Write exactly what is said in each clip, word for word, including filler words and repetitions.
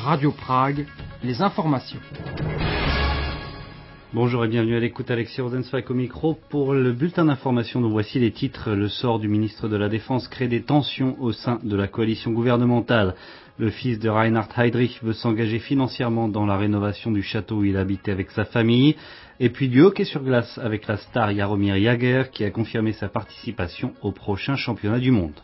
Radio Prague, les informations. Bonjour et bienvenue à l'écoute, Alexis Rosenzweig au micro. Pour le bulletin d'information, nous voici les titres. Le sort du ministre de la Défense crée des tensions au sein de la coalition gouvernementale. Le fils de Reinhard Heydrich veut s'engager financièrement dans la rénovation du château où il habitait avec sa famille. Et puis du hockey sur glace avec la star Jaromír Jágr qui a confirmé sa participation au prochain championnat du monde.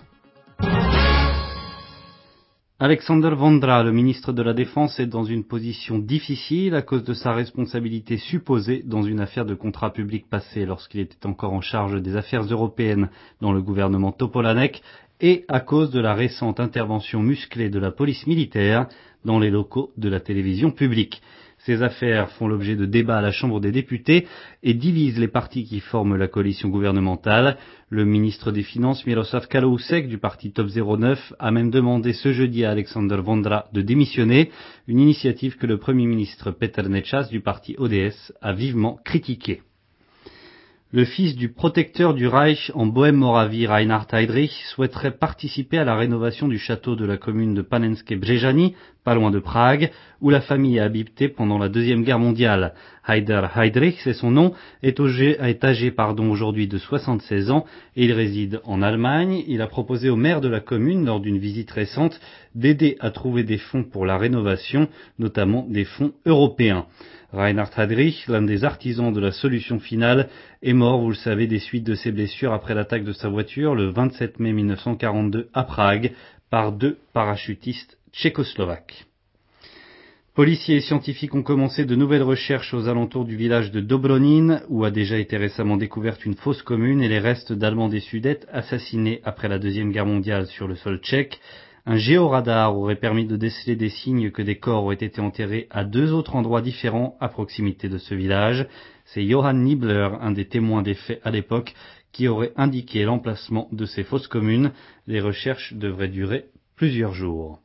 Alexander Vondra, le ministre de la Défense, est dans une position difficile à cause de sa responsabilité supposée dans une affaire de contrat public passée lorsqu'il était encore en charge des affaires européennes dans le gouvernement Topolánek et à cause de la récente intervention musclée de la police militaire dans les locaux de la télévision publique. Ces affaires font l'objet de débats à la Chambre des députés et divisent les partis qui forment la coalition gouvernementale. Le ministre des Finances, Miroslav Kalousek, du parti Top zéro neuf, a même demandé ce jeudi à Alexander Vondra de démissionner, une initiative que le Premier ministre Petr Nečas, du parti O D S, a vivement critiquée. Le fils du protecteur du Reich en Bohème-Moravie, Reinhard Heydrich, souhaiterait participer à la rénovation du château de la commune de Panenské Břežany, pas loin de Prague, où la famille a habité pendant la Deuxième Guerre mondiale. Heider Heydrich, c'est son nom, est âgé, est âgé pardon, aujourd'hui de soixante-seize ans et il réside en Allemagne. Il a proposé au maire de la commune, lors d'une visite récente, d'aider à trouver des fonds pour la rénovation, notamment des fonds européens. Reinhard Heydrich, l'un des artisans de la solution finale, est mort, vous le savez, des suites de ses blessures après l'attaque de sa voiture le vingt-sept mai mille neuf cent quarante-deux à Prague par deux parachutistes tchécoslovaques. Policiers et scientifiques ont commencé de nouvelles recherches aux alentours du village de Dobronin, où a déjà été récemment découverte une fosse commune et les restes d'Allemands des Sudètes assassinés après la Deuxième Guerre mondiale sur le sol tchèque. Un géoradar aurait permis de déceler des signes que des corps auraient été enterrés à deux autres endroits différents à proximité de ce village. C'est Johann Nibler, un des témoins des faits à l'époque, qui aurait indiqué l'emplacement de ces fosses communes. Les recherches devraient durer plusieurs jours.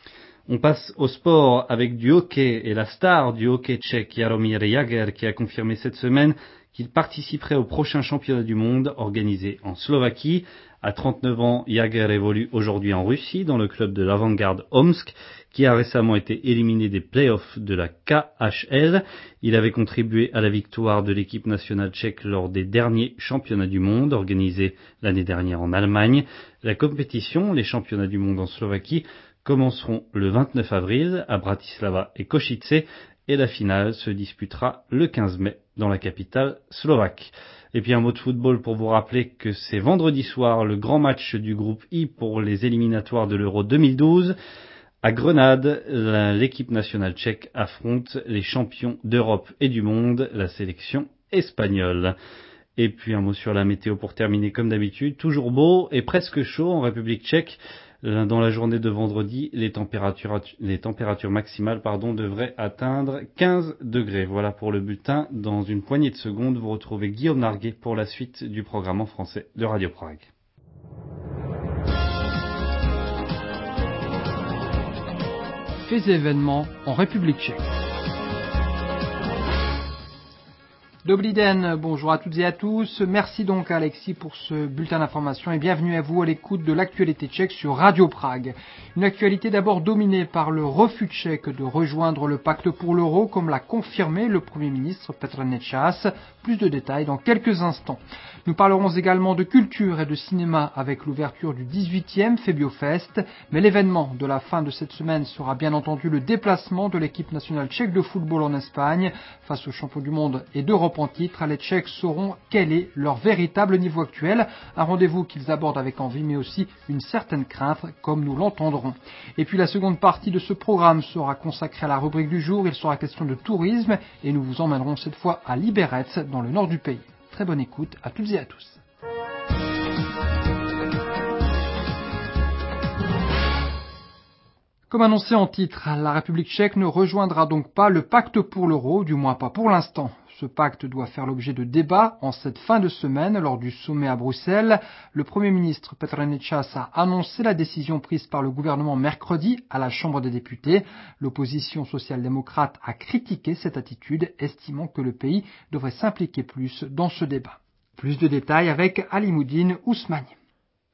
On passe au sport avec du hockey et la star du hockey tchèque Jaromír Jágr qui a confirmé cette semaine qu'il participerait au prochain championnat du monde organisé en Slovaquie. À trente-neuf ans, Jágr évolue aujourd'hui en Russie dans le club de l'Avangard Omsk qui a récemment été éliminé des play-offs de la K H L. Il avait contribué à la victoire de l'équipe nationale tchèque lors des derniers championnats du monde organisés l'année dernière en Allemagne. La compétition, les championnats du monde en Slovaquie, commenceront le vingt-neuf avril à Bratislava et Košice et la finale se disputera le quinze mai dans la capitale slovaque. Et puis un mot de football pour vous rappeler que c'est vendredi soir le grand match du groupe I pour les éliminatoires de l'Euro deux mille douze. À Grenade, l'équipe nationale tchèque affronte les champions d'Europe et du monde, la sélection espagnole. Et puis un mot sur la météo pour terminer comme d'habitude. Toujours beau et presque chaud en République tchèque. Dans la journée de vendredi, les températures, les températures maximales pardon, devraient atteindre quinze degrés. Voilà pour le bulletin. Dans une poignée de secondes, vous retrouvez Guillaume Narguet pour la suite du programme en français de Radio Prague. Faits et événements en République tchèque. Dobrý den, bonjour à toutes et à tous. Merci donc à Alexis pour ce bulletin d'information et bienvenue à vous à l'écoute de l'actualité tchèque sur Radio Prague. Une actualité d'abord dominée par le refus tchèque de rejoindre le pacte pour l'euro, comme l'a confirmé le Premier ministre Petr Nečas. Plus de détails dans quelques instants. Nous parlerons également de culture et de cinéma avec l'ouverture du dix-huitième Febiofest, mais l'événement de la fin de cette semaine sera bien entendu le déplacement de l'équipe nationale tchèque de football en Espagne. Face aux champions du monde et d'Europe en titre, les Tchèques sauront quel est leur véritable niveau actuel. Un rendez-vous qu'ils abordent avec envie mais aussi une certaine crainte, comme nous l'entendrons. Et puis la seconde partie de ce programme sera consacrée à la rubrique du jour. Il sera question de tourisme et nous vous emmènerons cette fois à Liberec, dans le nord du pays. Très bonne écoute à toutes et à tous. Comme annoncé en titre, la République tchèque ne rejoindra donc pas le pacte pour l'euro, du moins pas pour l'instant. Ce pacte doit faire l'objet de débats en cette fin de semaine lors du sommet à Bruxelles. Le Premier ministre Petr Nečas a annoncé la décision prise par le gouvernement mercredi à la Chambre des députés. L'opposition social-démocrate a critiqué cette attitude, estimant que le pays devrait s'impliquer plus dans ce débat. Plus de détails avec Alimoudine Ousmane.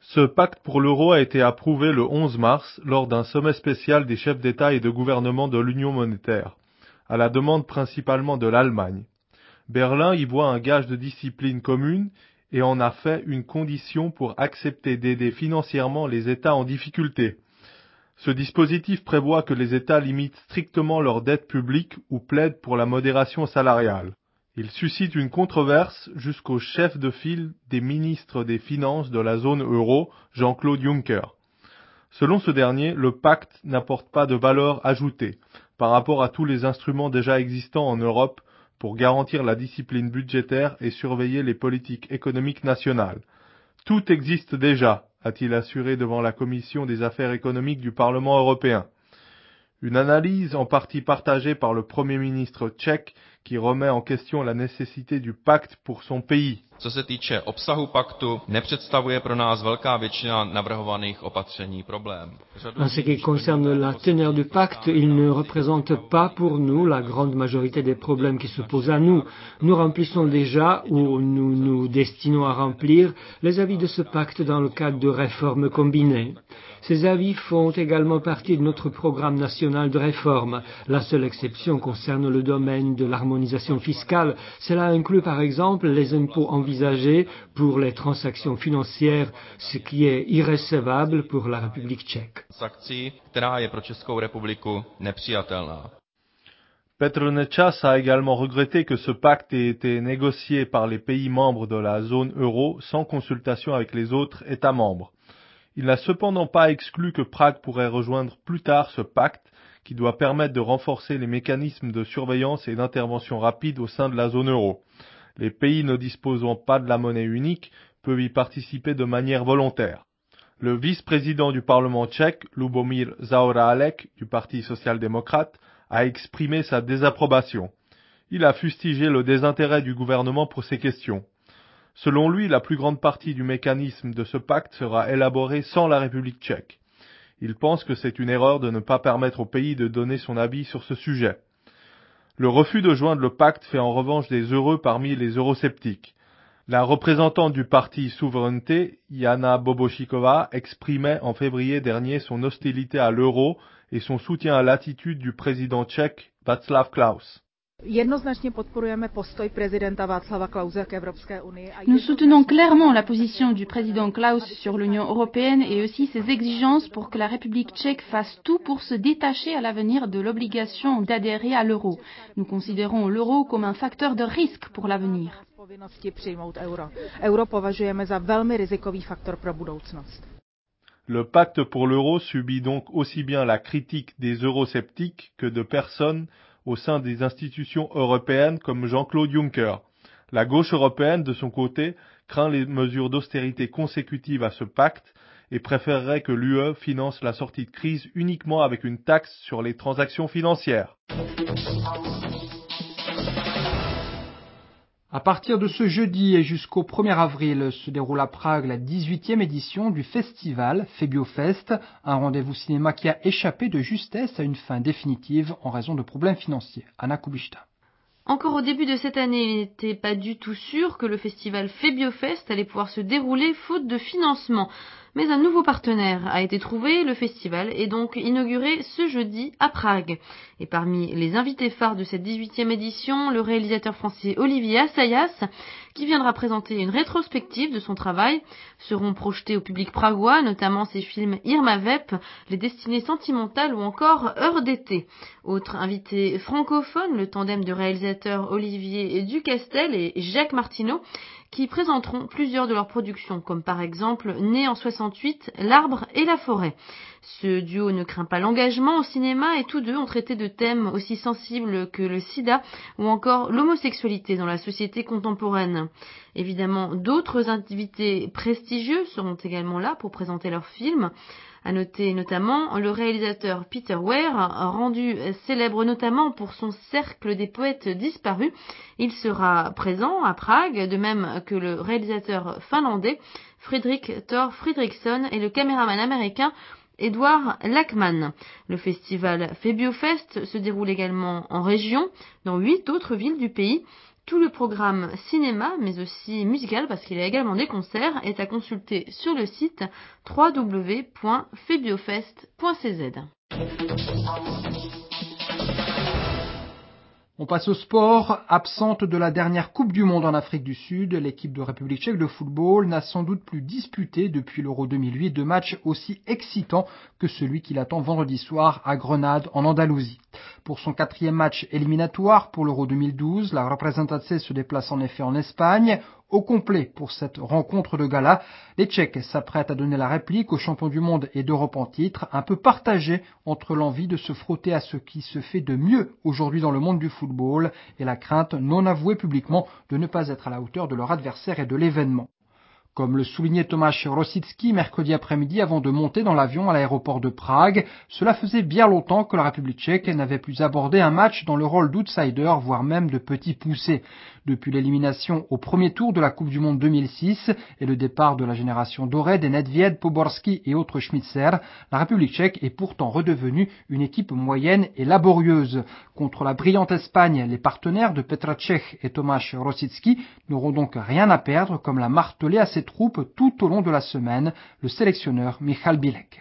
Ce pacte pour l'euro a été approuvé le onze mars lors d'un sommet spécial des chefs d'État et de gouvernement de l'Union monétaire, à la demande principalement de l'Allemagne. Berlin y voit un gage de discipline commune et en a fait une condition pour accepter d'aider financièrement les États en difficulté. Ce dispositif prévoit que les États limitent strictement leur dette publique ou plaident pour la modération salariale. Il suscite une controverse jusqu'au chef de file des ministres des Finances de la zone euro, Jean-Claude Juncker. Selon ce dernier, le pacte n'apporte pas de valeur ajoutée par rapport à tous les instruments déjà existants en Europe pour garantir la discipline budgétaire et surveiller les politiques économiques nationales. Tout existe déjà, a-t-il assuré devant la Commission des affaires économiques du Parlement européen. Une analyse en partie partagée par le Premier ministre tchèque qui remet en question la nécessité du pacte pour son pays. Co se týče obsahu paktu, nepředstavuje pro nás velká většina navrhovaných opatření problém. En ce qui concerne la teneur du pacte, il ne représente pas pour nous la grande majorité des problèmes qui se posent à nous. Nous remplissons déjà, ou nous nous destinons à remplir, les avis de ce pacte dans le cadre de réformes combinées. Ces avis font également partie de notre programme national de réforme. La seule exception concerne le domaine de l'harmonisation fiscale. Cela inclut par exemple les impôts envisagés pour les transactions financières, ce qui est irrecevable pour la République tchèque. Sankcí, která je pro Českou republiku nepřijatelná. Petr Nečas a également regretté que ce pacte ait été négocié par les pays membres de la zone euro sans consultation avec les autres États membres. Il n'a cependant pas exclu que Prague pourrait rejoindre plus tard ce pacte qui doit permettre de renforcer les mécanismes de surveillance et d'intervention rapide au sein de la zone euro. Les pays ne disposant pas de la monnaie unique peuvent y participer de manière volontaire. Le vice-président du Parlement tchèque, Lubomír Zaorálek, du Parti social-démocrate, a exprimé sa désapprobation. Il a fustigé le désintérêt du gouvernement pour ces questions. Selon lui, la plus grande partie du mécanisme de ce pacte sera élaborée sans la République tchèque. Il pense que c'est une erreur de ne pas permettre au pays de donner son avis sur ce sujet. Le refus de joindre le pacte fait en revanche des heureux parmi les eurosceptiques. La représentante du parti Souveraineté, Jana Bobošíková, exprimait en février dernier son hostilité à l'euro et son soutien à l'attitude du président tchèque Václav Klaus. Nous soutenons clairement la position du président Klaus sur l'Union européenne et aussi ses exigences pour que la République tchèque fasse tout pour se détacher à l'avenir de l'obligation d'adhérer à l'euro. Nous considérons l'euro comme un facteur de risque pour l'avenir. Le pacte pour l'euro subit donc aussi bien la critique des eurosceptiques que de personnes au sein des institutions européennes comme Jean-Claude Juncker. La gauche européenne, de son côté, craint les mesures d'austérité consécutives à ce pacte et préférerait que l'U E finance la sortie de crise uniquement avec une taxe sur les transactions financières. À partir de ce jeudi et jusqu'au premier avril se déroule à Prague la dix-huitième édition du festival FebioFest, un rendez-vous cinéma qui a échappé de justesse à une fin définitive en raison de problèmes financiers. Anna Kubishta. Encore au début de cette année, il n'était pas du tout sûr que le festival FebioFest allait pouvoir se dérouler faute de financement. Mais un nouveau partenaire a été trouvé, le festival est donc inauguré ce jeudi à Prague. Et parmi les invités phares de cette dix-huitième édition, le réalisateur français Olivier Assayas, qui viendra présenter une rétrospective de son travail, seront projetés au public pragois, notamment ses films Irma Vep, Les Destinées Sentimentales ou encore Heure d'été. Autres invités francophones, le tandem de réalisateurs Olivier Ducastel et Jacques Martineau, qui présenteront plusieurs de leurs productions, comme par exemple Né en soixante-huit, L'arbre et la forêt. Ce duo ne craint pas l'engagement au cinéma et tous deux ont traité de thèmes aussi sensibles que le sida ou encore l'homosexualité dans la société contemporaine. Évidemment, d'autres invités prestigieux seront également là pour présenter leurs films. À noter notamment le réalisateur Peter Weir, rendu célèbre notamment pour son Cercle des poètes disparus. Il sera présent à Prague, de même que le réalisateur finlandais Fredrik Thor Fredriksson et le caméraman américain Edward Lachman. Le festival FebioFest se déroule également en région, dans huit autres villes du pays. Tout le programme cinéma, mais aussi musical, parce qu'il y a également des concerts, est à consulter sur le site w w w point febiofest point c z. On passe au sport. Absente de la dernière Coupe du Monde en Afrique du Sud, l'équipe de République tchèque de football n'a sans doute plus disputé depuis l'Euro deux mille huit de match aussi excitant que celui qui l'attend vendredi soir à Grenade en Andalousie. Pour son quatrième match éliminatoire pour l'Euro deux mille douze, la Representace se déplace en effet en Espagne. Au complet pour cette rencontre de gala, les Tchèques s'apprêtent à donner la réplique aux champions du monde et d'Europe en titre, un peu partagés entre l'envie de se frotter à ce qui se fait de mieux aujourd'hui dans le monde du football et la crainte non avouée publiquement de ne pas être à la hauteur de leur adversaire et de l'événement. Comme le soulignait Tomáš Rosický mercredi après-midi avant de monter dans l'avion à l'aéroport de Prague, cela faisait bien longtemps que la République tchèque n'avait plus abordé un match dans le rôle d'outsider, voire même de petit poussé. Depuis l'élimination au premier tour de la Coupe du Monde deux mille six et le départ de la génération dorée des Nedvěd, Poborský et autres Schmitzer, la République tchèque est pourtant redevenue une équipe moyenne et laborieuse. Contre la brillante Espagne, les partenaires de Petr Cech et Tomáš Rosický n'auront donc rien à perdre, comme l'a martelé à ses troupes tout au long de la semaine le sélectionneur Michal Bilek.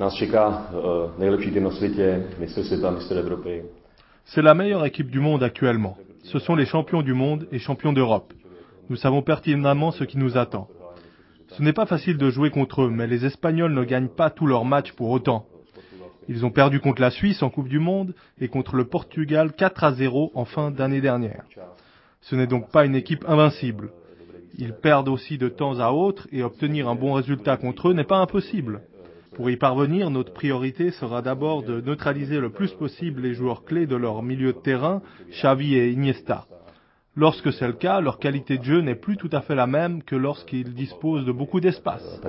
C'est la meilleure équipe du monde actuellement. Ce sont les champions du monde et champions d'Europe. Nous savons pertinemment ce qui nous attend. Ce n'est pas facile de jouer contre eux, mais les Espagnols ne gagnent pas tous leurs matchs pour autant. Ils ont perdu contre la Suisse en Coupe du Monde et contre le Portugal quatre à zéro en fin d'année dernière. Ce n'est donc pas une équipe invincible. Ils perdent aussi de temps à autre et obtenir un bon résultat contre eux n'est pas impossible. Pour y parvenir, notre priorité sera d'abord de neutraliser le plus possible les joueurs clés de leur milieu de terrain, Xavi et Iniesta. Lorsque c'est le cas, leur qualité de jeu n'est plus tout à fait la même que lorsqu'ils disposent de beaucoup d'espace.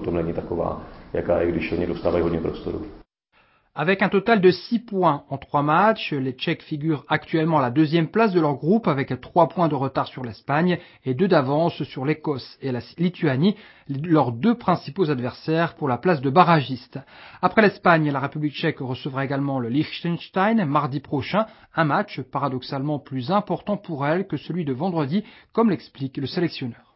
Avec un total de six points en trois matchs, les Tchèques figurent actuellement à la deuxième place de leur groupe avec trois points de retard sur l'Espagne et deux d'avance sur l'Écosse et la Lituanie, leurs deux principaux adversaires pour la place de barragiste. Après l'Espagne, la République tchèque recevra également le Liechtenstein mardi prochain, un match paradoxalement plus important pour elle que celui de vendredi, comme l'explique le sélectionneur.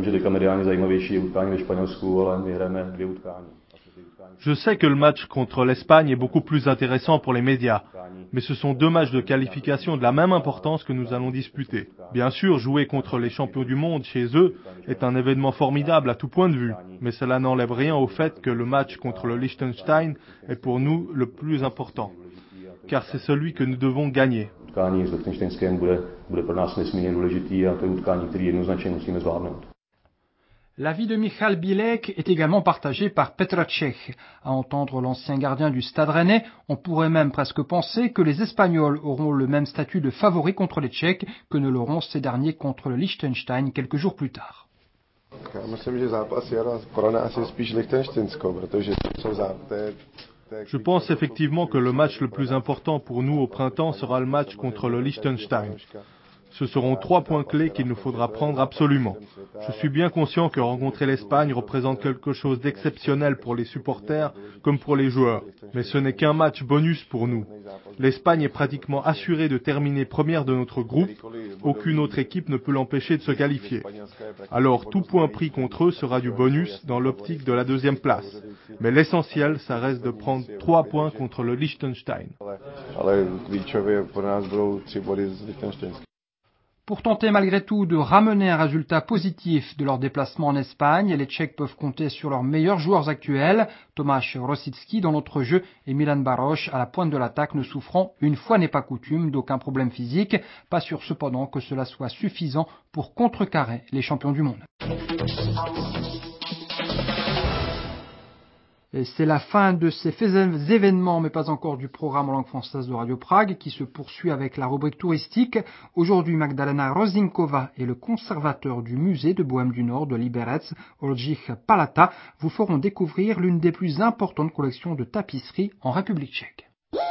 Je sais que le match contre l'Espagne est beaucoup plus intéressant pour les médias, mais ce sont deux matchs de qualification de la même importance que nous allons disputer. Bien sûr, jouer contre les champions du monde chez eux est un événement formidable à tout point de vue, mais cela n'enlève rien au fait que le match contre le Liechtenstein est pour nous le plus important, car c'est celui que nous devons gagner. L'avis de Michal Bilek est également partagé par Petr Cech. À entendre l'ancien gardien du Stade Rennais, on pourrait même presque penser que les Espagnols auront le même statut de favoris contre les Tchèques que ne l'auront ces derniers contre le Liechtenstein quelques jours plus tard. Je pense effectivement que le match le plus important pour nous au printemps sera le match contre le Liechtenstein. Ce seront trois points clés qu'il nous faudra prendre absolument. Je suis bien conscient que rencontrer l'Espagne représente quelque chose d'exceptionnel pour les supporters comme pour les joueurs. Mais ce n'est qu'un match bonus pour nous. L'Espagne est pratiquement assurée de terminer première de notre groupe. Aucune autre équipe ne peut l'empêcher de se qualifier. Alors tout point pris contre eux sera du bonus dans l'optique de la deuxième place. Mais l'essentiel, ça reste de prendre trois points contre le Liechtenstein. Pour tenter malgré tout de ramener un résultat positif de leur déplacement en Espagne, les Tchèques peuvent compter sur leurs meilleurs joueurs actuels, Tomáš Rosický dans notre jeu et Milan Baroš à la pointe de l'attaque ne souffrant, une fois n'est pas coutume, d'aucun problème physique. Pas sûr cependant que cela soit suffisant pour contrecarrer les champions du monde. Et c'est la fin de ces événements, mais pas encore du programme en langue française de Radio Prague, qui se poursuit avec la rubrique touristique. Aujourd'hui, Magdalena Rozinkova et le conservateur du musée de Bohême du Nord de Liberec, Oldřich Palata, vous feront découvrir l'une des plus importantes collections de tapisseries en République tchèque.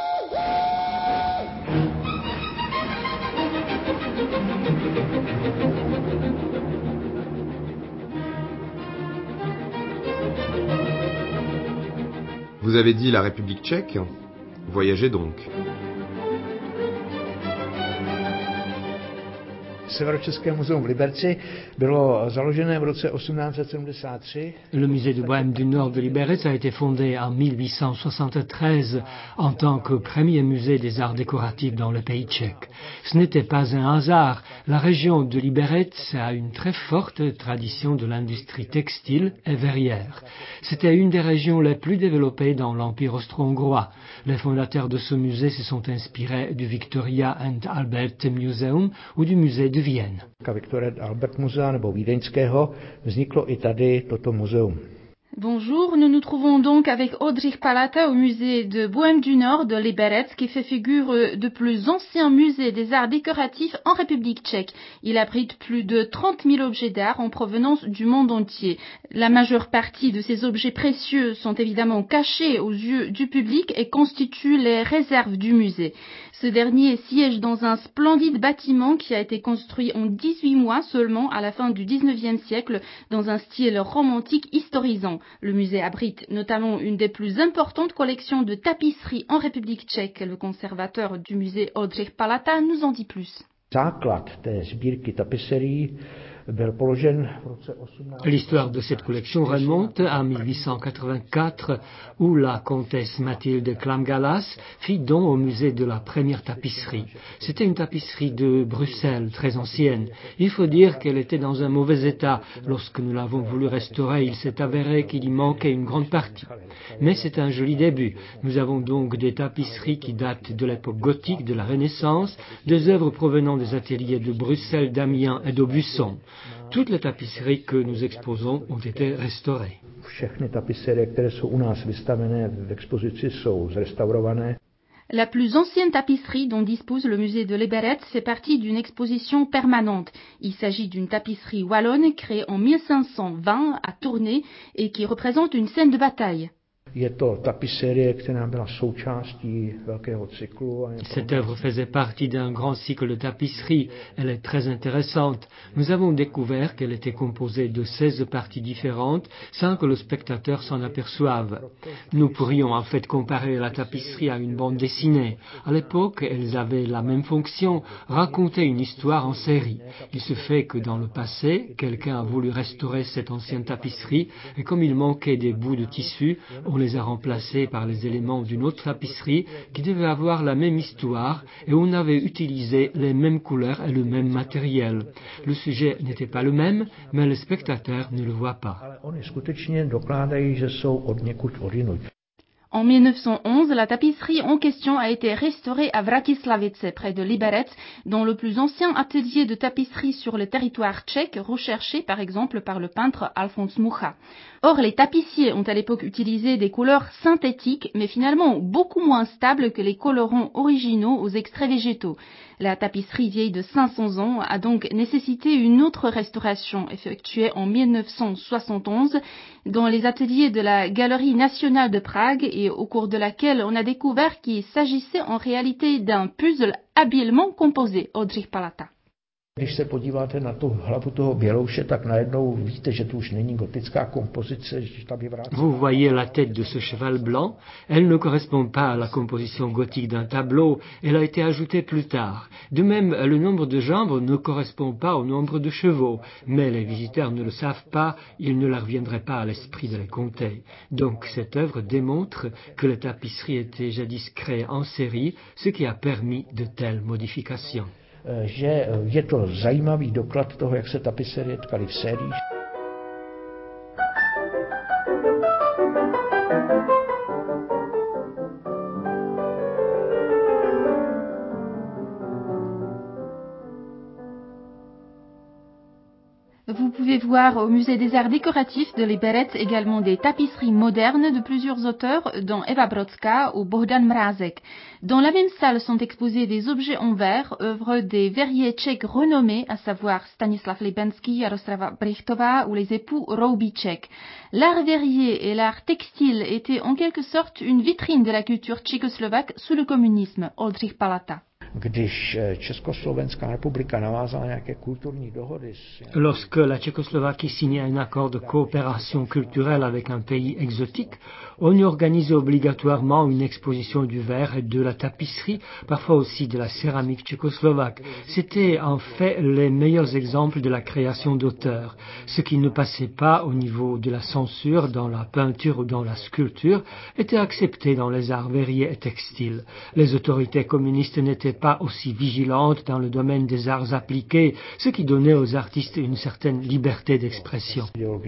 Vous avez dit la République tchèque ? Voyagez donc. Severočeské muzeum v Liberci bylo založené v roce eighteen seventy-three. Le musée de Bohême du Nord de Liberec a été fondé en eighteen sixty-three en tant que premier musée des arts décoratifs dans le pays tchèque. Ce n'était pas un hasard. La région de Liberec a une très forte tradition de l'industrie textile et verrière. C'était une des régions les plus développées dans l'Empire austro-hongrois. Les fondateurs de ce musée se sont inspirés du Victoria and Albert Museum ou du musée de Vienne. Victoria and Albert Musea nebo vídeňského vzniklo i tady toto muzeum. Bonjour, nous nous trouvons donc avec Oldřich Palata au musée de Bohême du Nord de Liberec qui fait figure de plus ancien musée des arts décoratifs en République tchèque. Il abrite plus de trente mille objets d'art en provenance du monde entier. La majeure partie de ces objets précieux sont évidemment cachés aux yeux du public et constituent les réserves du musée. Ce dernier siège dans un splendide bâtiment qui a été construit en dix-huit mois seulement à la fin du dix-neuvième siècle dans un style romantique historisant. Le musée abrite notamment une des plus importantes collections de tapisseries en République tchèque. Le conservateur du musée Oldřich Palata nous en dit plus. Základ té sbírky tapiserií byl položen v roce eighteen. L'histoire de cette collection remonte à eighteen eighty-four où la comtesse Mathilde Klamgalas fit don au musée de la première tapisserie. C'était une tapisserie de Bruxelles, très ancienne. Il faut dire qu'elle était dans un mauvais état. Lorsque nous l'avons voulu restaurer, il s'est avéré qu'il y manquait une grande partie. Mais c'est un joli début. Nous avons donc des tapisseries qui datent de l'époque gothique, de la Renaissance, des œuvres provenant des ateliers de Bruxelles, d'Amiens et d'Aubusson. Toutes les tapisseries que nous exposons ont été restaurées. Všechny tapiserie, které jsou u nás vystavené v expozici, jsou zrestaurované. La plus ancienne tapisserie dont dispose le musée de Liberec fait partie d'une exposition permanente. Il s'agit d'une tapisserie wallonne créée en fifteen twenty à Tournai et qui représente une scène de bataille. Je to tapiserie, která byla součástí velkého cyklu. Cette œuvre faisait partie d'un grand cycle de tapisserie. Elle est très intéressante. Nous avons découvert qu'elle était composée de seize parties différentes sans que le spectateur s'en aperçoive. Nous pourrions en fait comparer la tapisserie à une bande dessinée. À l'époque, elles avaient la même fonction, raconter une histoire en série. Il se fait que dans le passé, quelqu'un a voulu restaurer cette ancienne tapisserie et comme il manquait des bouts de tissu, on les a remplacés par les éléments d'une autre tapisserie qui devait avoir la même histoire et on avait utilisé les mêmes couleurs et le même matériel. Le sujet n'était pas le même, mais le spectateur ne le voit pas. En nineteen eleven, la tapisserie en question a été restaurée à Vratislavice, près de Liberec, dans le plus ancien atelier de tapisserie sur le territoire tchèque, recherché par exemple par le peintre Alfons Mucha. Or, les tapissiers ont à l'époque utilisé des couleurs synthétiques, mais finalement beaucoup moins stables que les colorants originaux aux extraits végétaux. La tapisserie vieille de five hundred ans a donc nécessité une autre restauration effectuée en nineteen seventy-one dans les ateliers de la Galerie nationale de Prague et au cours de laquelle on a découvert qu'il s'agissait en réalité d'un puzzle habilement composé. Oldřich Palata. Když se podíváte na tu hlavu toho bělouše, tak najednou víte, že to už není gotická kompozice, že tam je vrácení. Vous voyez la tête de ce cheval blanc, elle ne correspond pas à la composition gothique d'un tableau, elle a été ajoutée plus tard. De même, le nombre de jambes ne correspond pas au nombre de chevaux, mais les visiteurs ne le savent pas, il ne leur viendrait pas à l'esprit de les compter. Donc cette œuvre démontre que les tapisseries étaient jadis créées en série, ce qui a permis de telles modifications. Že je to zajímavý doklad toho, jak se tapiserie tkaly v sériích. Vous pouvez voir au musée des arts décoratifs de Liberec également des tapisseries modernes de plusieurs auteurs, dont Eva Brodská ou Bohdan Mrázek. Dans la même salle sont exposés des objets en verre, œuvres des verriers tchèques renommés, à savoir Stanislav Libenský, Jaroslava Brichtová ou les époux Roubíček. L'art verrier et l'art textile étaient en quelque sorte une vitrine de la culture tchécoslovaque sous le communisme. Oldřich Palata. Lorsque la Tchécoslovaquie signait un accord de coopération culturelle avec un pays exotique, on y organisait obligatoirement une exposition du verre et de la tapisserie, parfois aussi de la céramique tchécoslovaque. C'était en fait les meilleurs exemples de la création d'auteurs. Ce qui ne passait pas au niveau de la censure dans la peinture ou dans la sculpture était accepté dans les arts verriers et textiles. Les autorités communistes n'étaient pas aussi vigilantes dans le domaine des arts appliqués, ce qui donnait aux artistes une certaine liberté d'expression.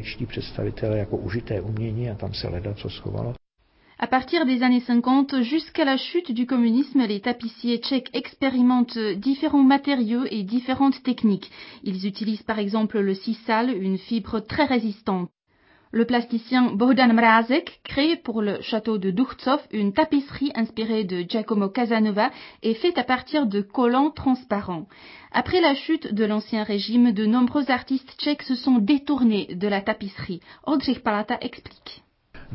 À partir des années cinquante jusqu'à la chute du communisme, les tapissiers tchèques expérimentent différents matériaux et différentes techniques. Ils utilisent par exemple le sisal, une fibre très résistante. Le plasticien Bohdan Mrázek crée pour le château de Duchcov une tapisserie inspirée de Giacomo Casanova et faite à partir de collants transparents. Après la chute de l'ancien régime, de nombreux artistes tchèques se sont détournés de la tapisserie. Oldřich Palata explique.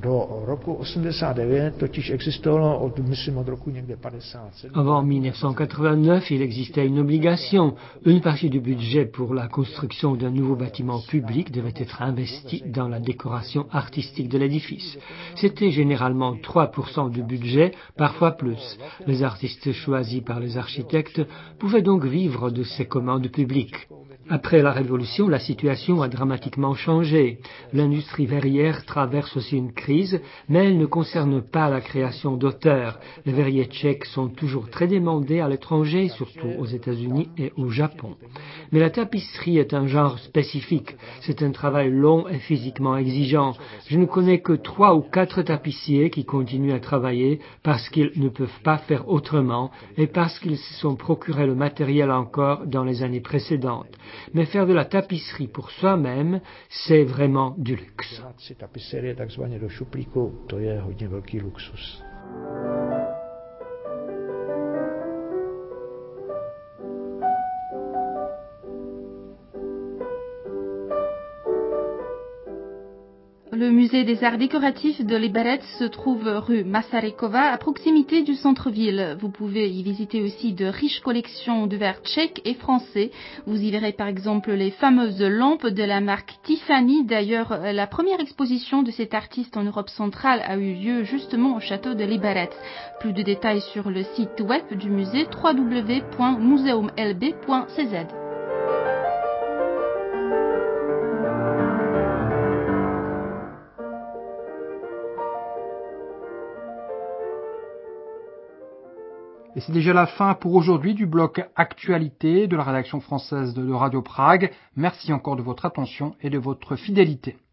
Avant mille neuf cent quatre-vingt-neuf, il existait une obligation. Une partie du budget pour la construction d'un nouveau bâtiment public devait être investie dans la décoration artistique de l'édifice. C'était généralement trois pour cent du budget, parfois plus. Les artistes choisis par les architectes pouvaient donc vivre de ces commandes publiques. Après la Révolution, la situation a dramatiquement changé. L'industrie verrière traverse aussi une crise, mais elle ne concerne pas la création d'auteurs. Les verriers tchèques sont toujours très demandés à l'étranger, surtout aux États-Unis et au Japon. Mais la tapisserie est un genre spécifique. C'est un travail long et physiquement exigeant. Je ne connais que trois ou quatre tapissiers qui continuent à travailler parce qu'ils ne peuvent pas faire autrement et parce qu'ils se sont procuré le matériel encore dans les années précédentes. Mais faire de la tapisserie pour soi-même, c'est vraiment du luxe. Le musée des arts décoratifs de Liberec se trouve rue Masarykova, à proximité du centre-ville. Vous pouvez y visiter aussi de riches collections de verres tchèques et français. Vous y verrez par exemple les fameuses lampes de la marque Tiffany. D'ailleurs, la première exposition de cet artiste en Europe centrale a eu lieu justement au château de Liberec. Plus de détails sur le site web du musée w w w point museum l b point c z. Et c'est déjà la fin pour aujourd'hui du bloc Actualité de la rédaction française de Radio Prague. Merci encore de votre attention et de votre fidélité.